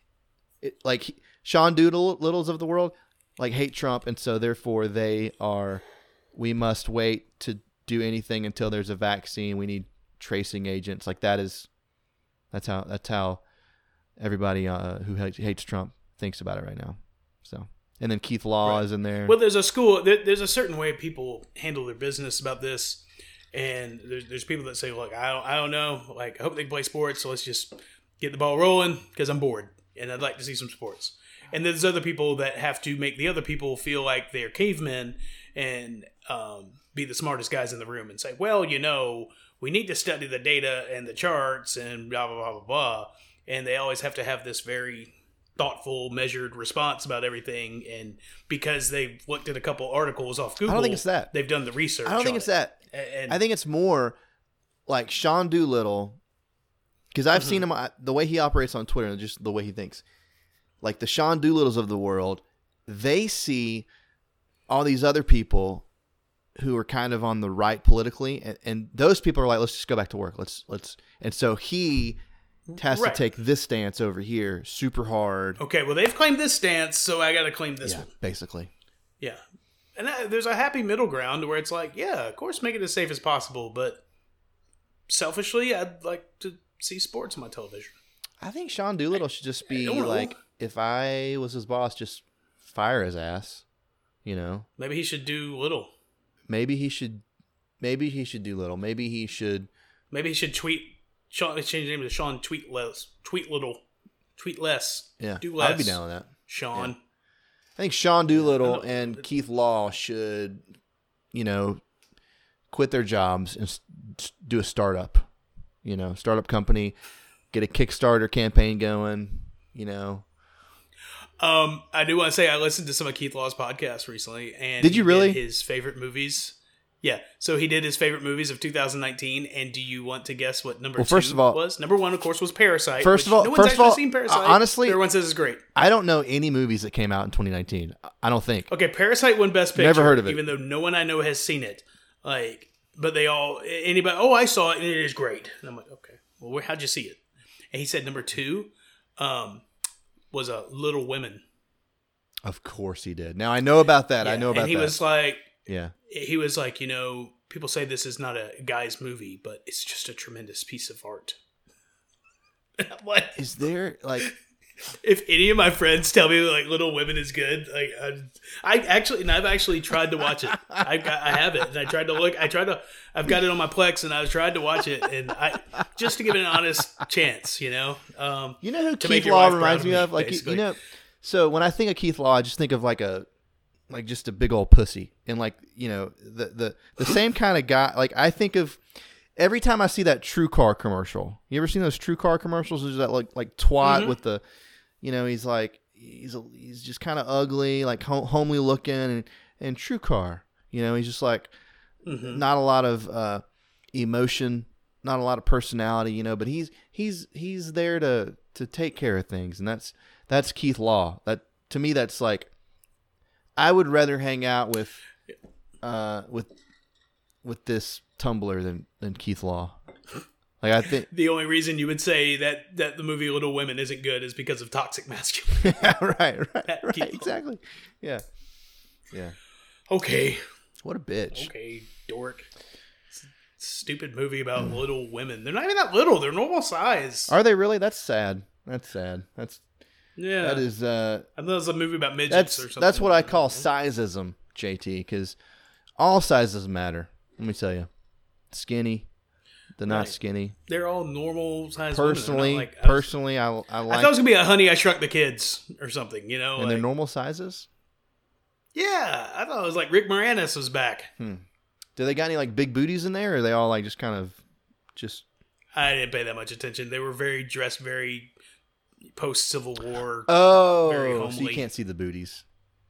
it like he, Sean Doolittles of the world like hate Trump, and so therefore they are. We must wait to do anything until there's a vaccine. We need tracing agents. Like that is, that's how that's how everybody uh, who hates Trump thinks about it right now. So, and then Keith Law right. is in there. Well, there's a school. There, there's a certain way people handle their business about this, and there's there's people that say, "Look, I don't I don't know. Like, I hope they can play sports. So let's just get the ball rolling because I'm bored and I'd like to see some sports." And there's other people that have to make the other people feel like they're cavemen and um, be the smartest guys in the room and say, well, you know, we need to study the data and the charts and blah, blah, blah, blah, blah. And they always have to have this very thoughtful, measured response about everything. And because they've looked at a couple articles off Google, I don't think it's that. They've done the research. I don't think it's it. that. And, I think it's more like Sean Doolittle, because I've mm-hmm. seen him, the way he operates on Twitter and just the way he thinks. Like the Sean Doolittles of the world, they see all these other people who are kind of on the right politically, and, and those people are like, let's just go back to work. Let's let's, and so he has right. to take this stance over here, super hard. Okay, well they've claimed this stance, so I got to claim this yeah, one. Basically, yeah, and that, there's a happy middle ground where it's like, yeah, of course, make it as safe as possible, but selfishly, I'd like to see sports on my television. I think Sean Doolittle should just be like, if I was his boss, just fire his ass. You know, maybe he should do little. Maybe he should. Maybe he should do little. Maybe he should. Maybe he should tweet Sean, changed his name to Sean Tweetless. Tweet little. Tweet less. Yeah. Do less. I'd be down with that. Sean. Yeah. I think Sean Doolittle and Keith Law should, you know, quit their jobs and do a startup. You know, startup company, get a Kickstarter campaign going, you know. Um, I do want to say I listened to some of Keith Law's podcasts recently, and did you really? Did his favorite movies. Yeah, so he did his favorite movies of two thousand nineteen, and do you want to guess what number well, two first of all, was? Number one, of course, was Parasite. First of all, no one's first actually of all, seen Parasite. honestly, everyone says it's great. I don't know any movies that came out in twenty nineteen. I don't think. Okay, Parasite won Best Picture. Never heard of it, even though no one I know has seen it. Like, but they all anybody. Oh, I saw it, and it is great. And I'm like, okay, well, where, how'd you see it? And he said number two um, was a uh, Little Women. Of course he did. Now I know about that. Yeah, I know about that. And he that. was like, yeah, he was like, you know, people say this is not a guy's movie, but it's just a tremendous piece of art. What is there like? If any of my friends tell me like Little Women is good, like I, I actually, and I've actually tried to watch it. I got, I have it, and I tried to look. I tried to. I've got it on my Plex, and I tried to watch it, and I just to give it an honest chance, you know. Um, you know who to Keith make your Law wife reminds proud me of of? Like you, basically. you know, so when I think of Keith Law, I just think of like a, like just a big old pussy, and like you know the the the same kind of guy. Like I think of. Every time I see that True Car commercial, you ever seen those True Car commercials? There's that like like twat Mm-hmm. with the, you know, he's like he's a, he's just kind of ugly, like hom- homely looking, and and True Car, you know, he's just like Mm-hmm. not a lot of uh, emotion, not a lot of personality, you know, but he's he's he's there to to take care of things, and that's that's Keith Law. That to me, that's like I would rather hang out with uh with with this Tumblr than than Keith Law. Like I think The only reason you would say that that the movie Little Women isn't good is because of toxic masculinity. yeah, right, right, That right, Keith Law. exactly. Yeah, yeah. Okay, What a bitch. okay, dork. S- Stupid movie about little women. They're not even that little. They're normal size. Are they really? That's sad. That's sad. That's Yeah, that is uh I thought it was a movie about midgets that's or something. that's what I call sizeism, J T. Because all sizes matter. Let me tell you, skinny, the not Right. skinny. They're all normal size. Personally, women. They're not like, I was- personally, I I I like thought it was gonna be a Honey I Shrunk the Kids or something. You know, and like, they're normal sizes. yeah. I thought it was like Rick Moranis was back. Do they got any like big booties in there, or are they all like just kind of just? I didn't pay that much attention. They were very dressed, very post Civil War. Very Oh, so you homely. can't see the booties.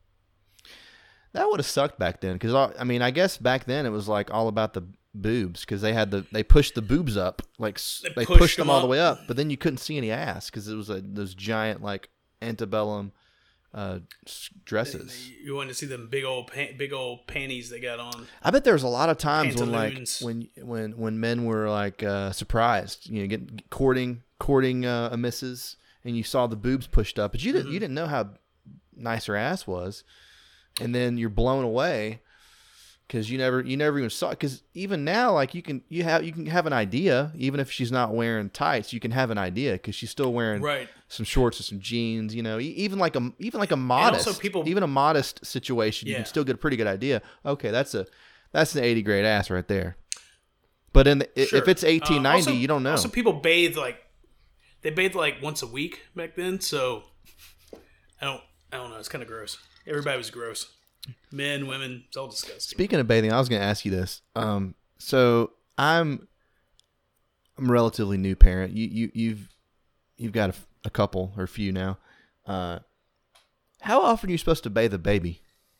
That would have sucked back then, because I mean, I guess back then it was like all about the boobs, because they had the they pushed the boobs up, like s- They they, pushed pushed them them all the up. way up, but then you couldn't see any ass because it was a, those giant like antebellum uh, s- dresses. You wanted to see them big old pan- big old panties they got on. I bet there was a lot of times when like Pantaloons. when when when men were like uh, surprised, you know, get courting courting uh, a missus, and you saw the boobs pushed up, but you didn't Mm-hmm. you didn't know how nice her ass was, and then you're blown away because you never you never even saw. Because even now, like you can you have you can have an idea, even if she's not wearing tights, you can have an idea because she's still wearing Right. some shorts or some jeans, you know, e- even like a even like a modest, also people- even a modest situation, you Yeah. can still get a pretty good idea. Okay, that's a that's an eighty grade ass right there. But in the, i Sure. if it's eighteen Uh, ninety, also- you don't know. Also, people bathe like they bathed like once a week back then. So I don't, I don't know. It's kind of gross. Everybody was gross. Men, women, it's all disgusting. Speaking of bathing, I was going to ask you this. Um, so I'm I'm a relatively new parent. You you you've you've got a, a couple or a few now. Uh, how often are you supposed to bathe a baby?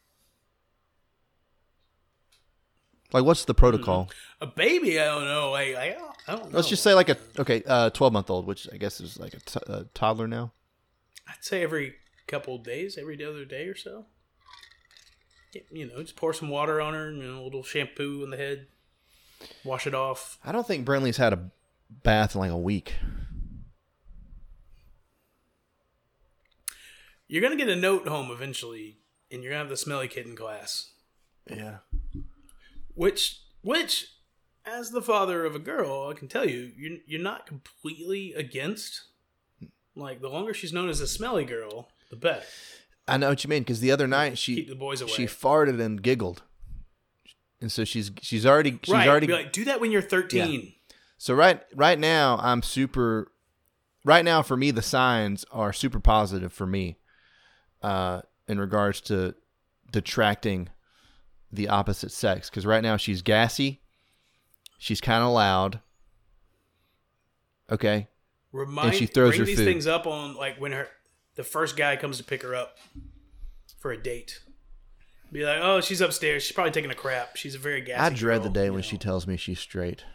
Like, what's the protocol? A baby, I don't know. Like, I, don't- I don't know. Let's just say like a okay, uh, twelve month old, which I guess is like a, t- a toddler now. I'd say every couple of days, every other day or so. Yeah, you know, just pour some water on her, you know, a little shampoo on the head, wash it off. I don't think Brentley's had a bath in like a week. You're gonna get a note home eventually, and you're gonna have the smelly kitten class. Yeah. Which, which, as the father of a girl, I can tell you, you're you're not completely against. Like, the longer she's known as a smelly girl, the better. I know what you mean, because the other night she Keep the boys away. she farted and giggled, and so she's she's already she's right. already Be like, do that when you're thirteen. So right right now, I'm super. Right now, for me, the signs are super positive for me, uh, in regards to detracting the opposite sex. Because right now she's gassy, she's kind of loud. Okay, Remind, and she throws bring her these food. things up on like when her the first guy comes to pick her up for a date. Be like, oh, she's upstairs. She's probably taking a crap. She's a very gassy I dread girl, the day you when know. she tells me she's straight.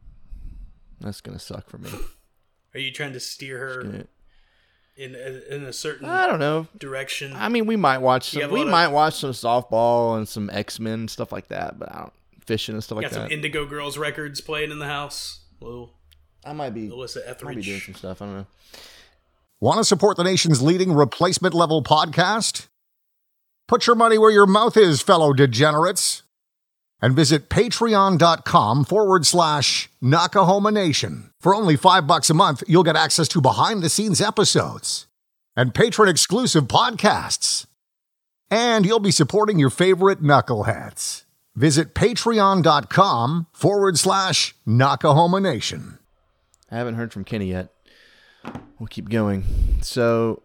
That's gonna suck for me. Are you trying to steer her Gonna, in a, in a certain I don't know. direction? I mean, we might watch You some. have a We lot of- might watch some softball and some X-Men and stuff like that. But I don't fishing and stuff You like got some that. Indigo Girls records playing in the house. Little I might be. Alyssa Might be doing Etheridge. some stuff. I don't know. Want to support the nation's leading replacement level podcast? Put your money where your mouth is, fellow degenerates. And visit patreon.com forward slash Nakahoma Nation. For only five bucks a month, you'll get access to behind-the-scenes episodes and patron-exclusive podcasts. And you'll be supporting your favorite knuckleheads. Visit patreon.com forward slash Nakahoma Nation. I haven't heard from Kenny yet. We'll keep going. So,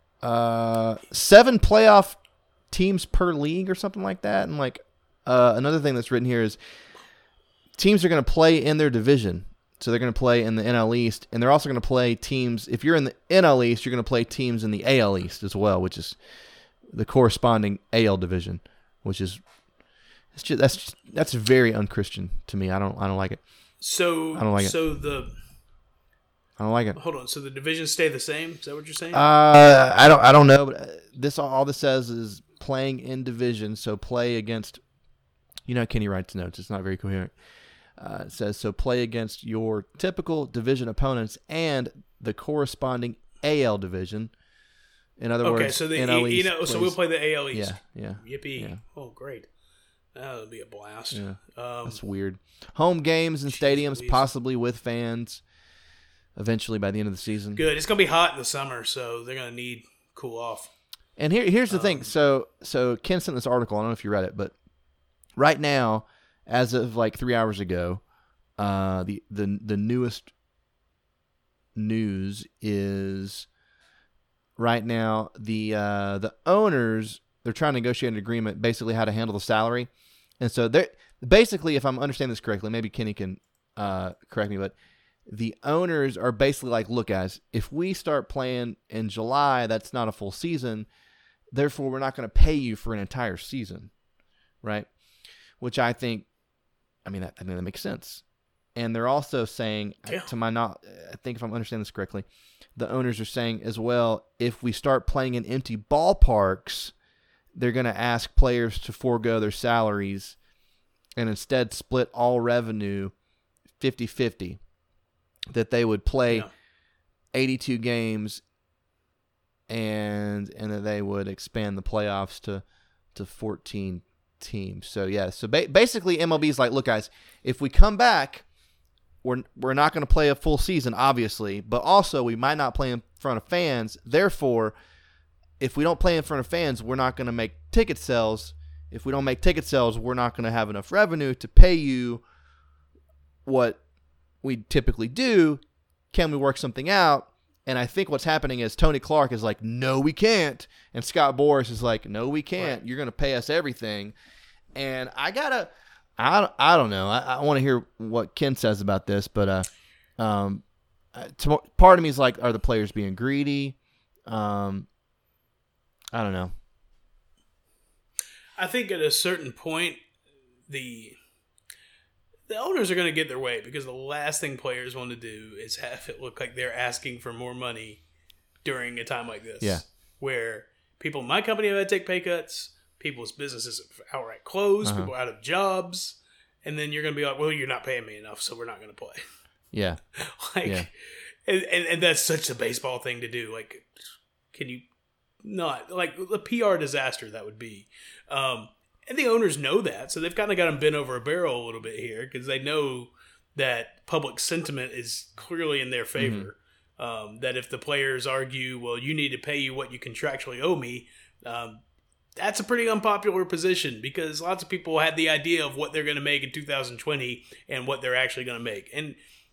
uh, seven playoff teams per league or something like that. And like uh, another thing that's written here is teams are going to play in their division. So they're going to play in the N L East, and they're also going to play teams. If you're in the N L East, you're going to play teams in the A L East as well, which is the corresponding A L division, which is it's just that's just, that's very unchristian to me. I don't I don't like it. So I don't like it. so the I don't like it. hold on. So the divisions stay the same? Is that what you're saying? Uh, I don't, I don't know. But uh, this all this says is playing in division. So play against, you know, Kenny writes notes. It's not very coherent. Uh, it says so play against your typical division opponents and the corresponding A L division. In other okay, words, so the N L you East know, so plays- we'll play the A L East. Yeah, yeah, Yippee! yeah. Oh, great. That'll be a blast. yeah. Um, That's weird. Home games and Jeez stadiums, Louise. possibly with fans. Eventually, by the end of the season. good. It's gonna be hot in the summer, so they're gonna need cool off. And here, here's the Um, thing. So, so Ken sent this article. I don't know if you read it, but right now, as of like three hours ago, uh, the the the newest news is right now the uh, the owners they're trying to negotiate an agreement, basically how to handle the salary, and so they're basically, if I'm understanding this correctly, maybe Kenny can uh, correct me, but the owners are basically like, look, guys, if we start playing in July, that's not a full season. Therefore, we're not going to pay you for an entire season, right? Which I think, I mean, that, I think that makes sense. And they're also saying, Yeah. to my not, I think if I'm understanding this correctly, the owners are saying as well, if we start playing in empty ballparks, they're going to ask players to forego their salaries and instead split all revenue fifty-fifty. That they would play Yeah. eighty-two games and and that they would expand the playoffs to to fourteen teams. So yeah, so ba- basically M L B is like, look guys, if we come back, we're we're not going to play a full season obviously, but also we might not play in front of fans. Therefore, if we don't play in front of fans, we're not going to make ticket sales. If we don't make ticket sales, we're not going to have enough revenue to pay you what we typically do. Can we work something out? And I think what's happening is Tony Clark is like, no, we can't. And Scott Boras is like, no, we can't. Right. You're going to pay us everything. And I got to, I, don't- I don't know. I, I want to hear what Ken says about this. But uh, um, uh, to, part of me is like, are the players being greedy? Um, I don't know. I think at a certain point, the the owners are going to get their way because the last thing players want to do is have it look like they're asking for more money during a time like this. Yeah. Where people in my company have had to take pay cuts, people's businesses have outright closed, Uh-huh. people are out of jobs, and then you're going to be like, well, you're not paying me enough, so we're not going to play. Yeah. like, Yeah. and, and, and that's such a baseball thing to do. Like, can you not, like, the P R disaster that would be. Um, and the owners know that, so they've kind of got them bent over a barrel a little bit here because they know that public sentiment is clearly in their favor. Um, that if the players argue, well, you need to pay you what you contractually owe me, um, that's a pretty unpopular position because lots of people had the idea of what they're going to make in two thousand twenty and what they're actually going to make. And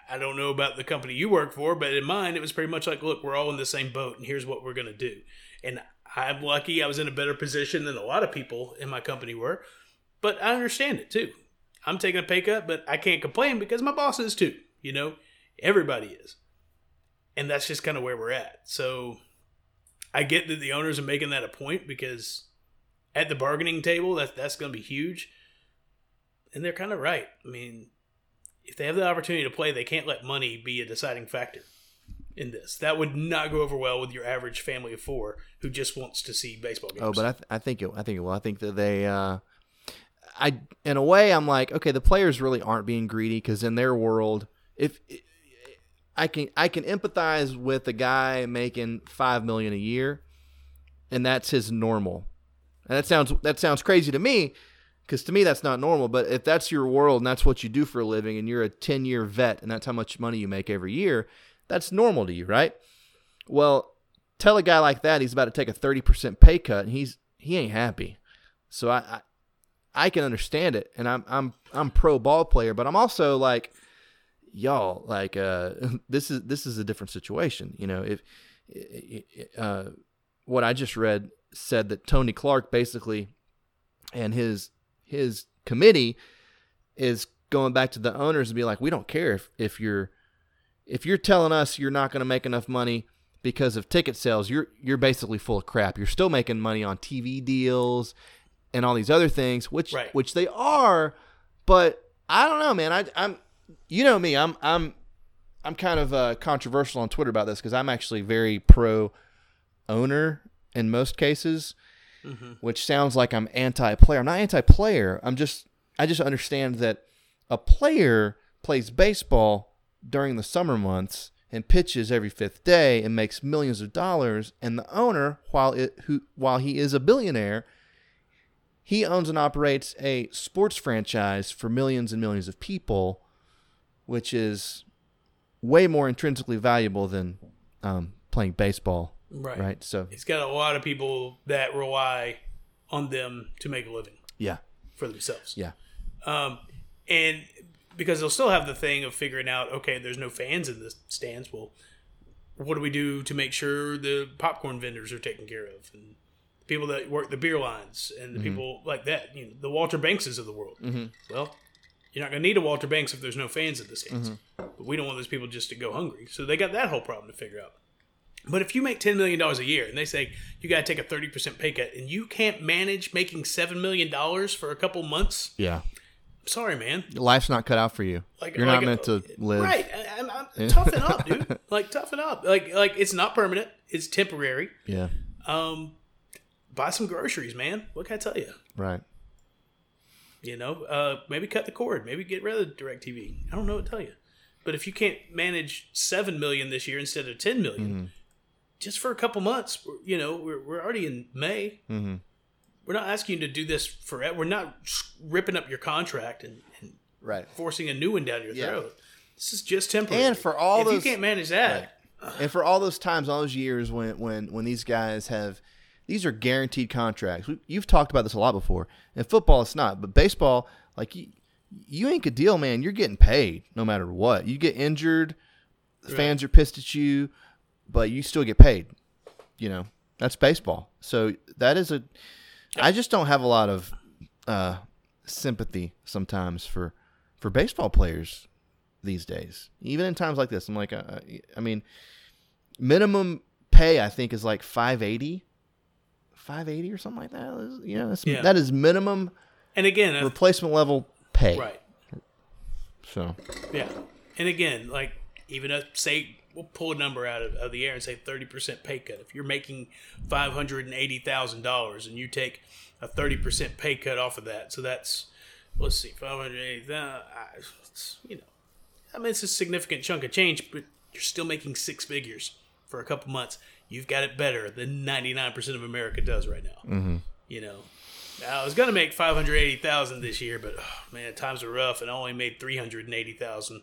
I don't know about the company you work for, but in mine, it was pretty much like, look, we're all in the same boat, and here's what we're going to do. And I'm lucky I was in a better position than a lot of people in my company were, but I understand it too. I'm taking a pay cut, but I can't complain because my boss is too. You know, everybody is. And that's just kind of where we're at. So I get that the owners are making that a point because at the bargaining table, that, that's going to be huge. And they're kind of right. I mean, if they have the opportunity to play, they can't let money be a deciding factor in this. That would not go over well with your average family of four who just wants to see baseball games. Oh, but I, th- I think it. I think it will. I think that they. Uh, I in a way, I'm like, okay, the players really aren't being greedy because in their world, if I can, I can empathize with a guy making five million a year, and that's his normal. And that sounds that sounds crazy to me. Because to me, that's not normal. But if that's your world and that's what you do for a living and you're a ten-year vet and that's how much money you make every year, that's normal to you, right? Well, tell a guy like that he's about to take a thirty percent pay cut and he's he ain't happy. So I I, I can understand it. And I'm I'm I'm pro ball player, but I'm also like, y'all, like uh, this is this is a different situation. You know, if uh, what I just read said that Tony Clark basically and his his committee is going back to the owners and be like, we don't care if, if you're if you're telling us you're not going to make enough money because of ticket sales, you're you're basically full of crap. You're still making money on T V deals and all these other things, which right. which they are, but I don't know, man. I I'm you know me, I'm I'm I'm kind of uh, controversial on Twitter about this because I'm actually very pro owner in most cases. Mm-hmm. Which sounds like I'm anti-player. I'm not anti-player. I'm just I just understand that a player plays baseball during the summer months and pitches every fifth day and makes millions of dollars. And the owner, while it who while he is a billionaire, he owns and operates a sports franchise for millions and millions of people, which is way more intrinsically valuable than um, playing baseball. Right. Right. So he's got a lot of people that rely on them to make a living. Yeah. For themselves. Yeah. Um, and because they'll still have the thing of figuring out, okay, there's no fans in the stands. Well, what do we do to make sure the popcorn vendors are taken care of, and the people that work the beer lines, and the mm-hmm. people like that, you know, the Walter Bankses of the world. Mm-hmm. Well, you're not going to need a Walter Banks if there's no fans in the stands. Mm-hmm. But we don't want those people just to go hungry. So they got that whole problem to figure out. But if you make ten million dollars a year and they say you got to take a thirty percent pay cut and you can't manage making seven million dollars for a couple months, yeah, I'm sorry, man. Life's not cut out for you. Like, You're like not meant a, to live. Right. I, I'm, I'm, toughen up, dude. Like, toughen up. Like, like it's not permanent. It's temporary. Yeah. Um, buy some groceries, man. What can I tell you? Right. You know, uh, maybe cut the cord. Maybe get rid of DirecTV. I don't know what to tell you. But if you can't manage seven million dollars this year instead of ten million dollars, mm-hmm. just for a couple months, you know, we're we're already in May. Mm-hmm. We're not asking you to do this forever. We're not ripping up your contract and, and right. forcing a new one down your yeah. throat. This is just temporary. And for all if those, you can't manage that, right. and for all those times, all those years when when when these guys have, these are guaranteed contracts. We, you've talked about this a lot before. In football, it's not, but baseball, like you, you ink a deal, man. You're getting paid no matter what. You get injured, the right. fans are pissed at you, but you still get paid. You know, that's baseball. So that is a. I just don't have a lot of uh, sympathy sometimes for for baseball players these days. Even in times like this, I'm like, uh, I mean, minimum pay I think is like five eighty, five eighty or something like that. You know, that's, yeah. that is minimum. And again, replacement uh, level pay. Right. So. Yeah, and again, like even a say. We'll pull a number out of, of the air and say thirty percent pay cut. If you're making five hundred eighty thousand dollars and you take a thirty percent pay cut off of that, so that's, let's see, five hundred eighty thousand dollars, you know, I mean, it's a significant chunk of change, but you're still making six figures for a couple months. You've got it better than ninety-nine percent of America does right now. Mm-hmm. You know, now, I was going to make five hundred eighty thousand dollars this year, but, oh, man, times are rough, and I only made three hundred eighty thousand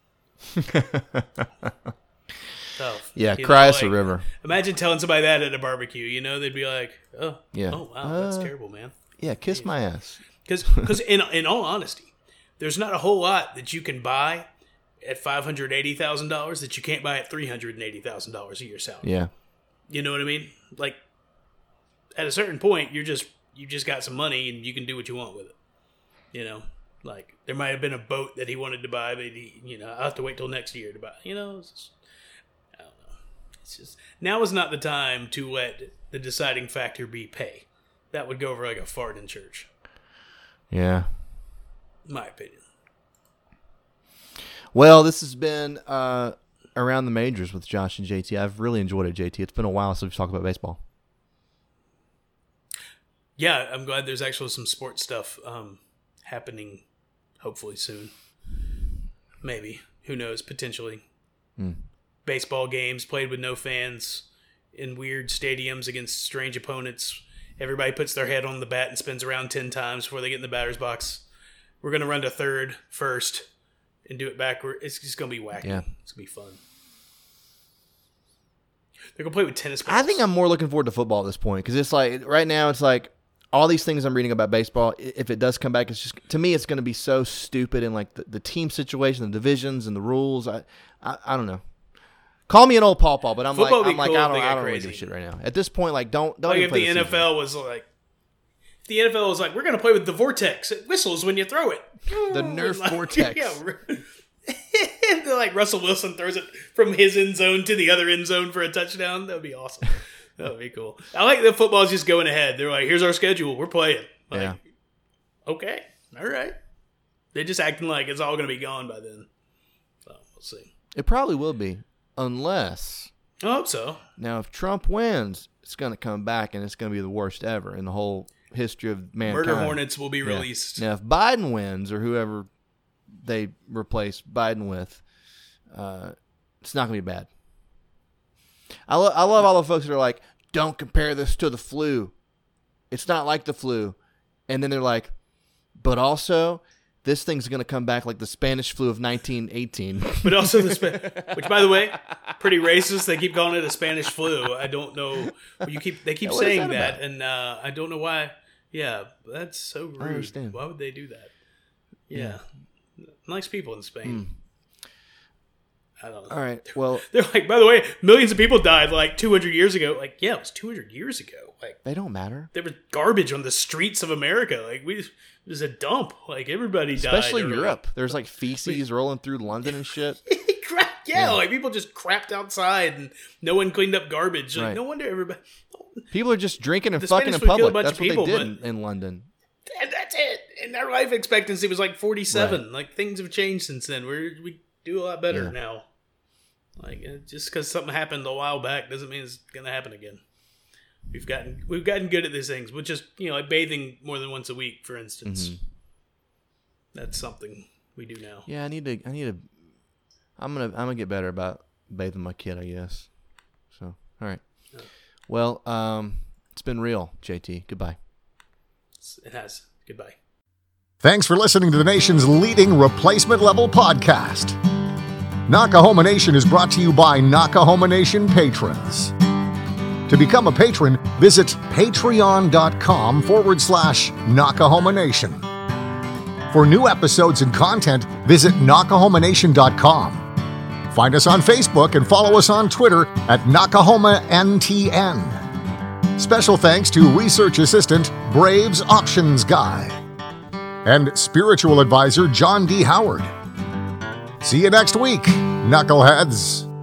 dollars. Tough. Yeah, you cry know, us like, a river. Imagine telling somebody that at a barbecue. You know, they'd be like, "Oh, yeah. oh wow, that's uh, terrible, man." Yeah, kiss my ass. Because, because in in all honesty, there's not a whole lot that you can buy at five hundred eighty thousand dollars that you can't buy at three hundred eighty thousand dollars a year salary. Yeah. You know what I mean? Like, at a certain point, you're just, you just got some money and you can do what you want with it. You know? Like, there might have been a boat that he wanted to buy, but he, you know, I'll have to wait till next year to buy. You know? It's just, I don't know. It's just, now is not the time to let the deciding factor be pay. That would go over like a fart in church. Yeah. My opinion. Well, this has been uh, Around the Majors with Josh and J T. I've really enjoyed it, J T. It's been a while since we've talked about baseball. Yeah, I'm glad there's actually some sports stuff um, happening hopefully soon. Maybe. Who knows? Potentially. Mm. Baseball games played with no fans in weird stadiums against strange opponents. Everybody puts their head on the bat and spins around ten times before they get in the batter's box. We're going to run to third first and do it backward. It's just going to be wacky. Yeah. It's going to be fun. They're going to play with tennis balls. I think I'm more looking forward to football at this point because it's like, right now, it's like all these things I'm reading about baseball, if it does come back, it's just, to me, it's going to be so stupid in like the, the team situation, the divisions, and the rules. I, I, I don't know. Call me an old pawpaw, but I'm Football like, would I'm be like, cool I if don't, they I got don't really crazy. give a shit right now. At this point, like, don't, don't Like even if play the the N F L season. was like, if the N F L was like, we're going to play with the vortex. It whistles when you throw it. The Nerf Like, vortex. Yeah. Like Russell Wilson throws it from his end zone to the other end zone for a touchdown. That would be awesome. That would be cool. I like that football's just going ahead. They're like, here's our schedule. We're playing. Like, Yeah. okay. All right. They're just acting like it's all going to be gone by then. So we'll see. It probably will be, unless I hope so. now if Trump wins, it's going to come back and it's going to be the worst ever in the whole history of mankind. Murder hornets will be Yeah. released. Now, if Biden wins or whoever they replace Biden with, uh, it's not going to be bad. I, lo- I love all the folks that are like, don't compare this to the flu. It's not like the flu. And then they're like, but also, this thing's going to come back like the Spanish flu of nineteen eighteen. But also the Spa- which, by the way, pretty racist. They keep calling it a Spanish flu. I don't know. You keep they keep Yeah, what is saying that that, about? and uh, I don't know why. Yeah, that's so rude. understand. Why would they do that? Yeah, nice people in Spain. I don't know. All right. Well, They're like, by the way, millions of people died like two hundred years ago. Like, yeah, it was two hundred years ago. Like, they don't matter. there was garbage on the streets of America. Like, we it was a dump. Like, everybody died. Especially Or, like, Europe. There's like feces rolling through London and shit. crap. Yeah, like people just crapped outside and no one cleaned up garbage. Like, Right. no wonder everybody. People are just drinking and The fucking Spanish in would kill a public. bunch That's of what people, they did but- in, in London. And that's it. And their life expectancy was like forty-seven. Like, things have changed since then. We we do a lot better Yeah. now. Like, uh, just because something happened a while back doesn't mean it's gonna happen again. We've gotten we've gotten good at these things, which is, you know, like bathing more than once a week, for instance. Mm-hmm. That's something we do now. Yeah, I need to. I need to. I'm gonna. I'm gonna get better about bathing my kid, I guess. So, all right. Well, um, it's been real, J T. Goodbye. It has. Goodbye. Thanks for listening to the nation's leading replacement level podcast. Nakahoma Nation is brought to you by Nakahoma Nation patrons. To become a patron, visit patreon.com forward slash Nakahoma Nation. For new episodes and content, visit nakahoma nation dot com. Find us on Facebook and follow us on Twitter at Nakahoma N T N. Special thanks to research assistant Braves Options Guy and spiritual advisor John D. Howard. See you next week, knuckleheads.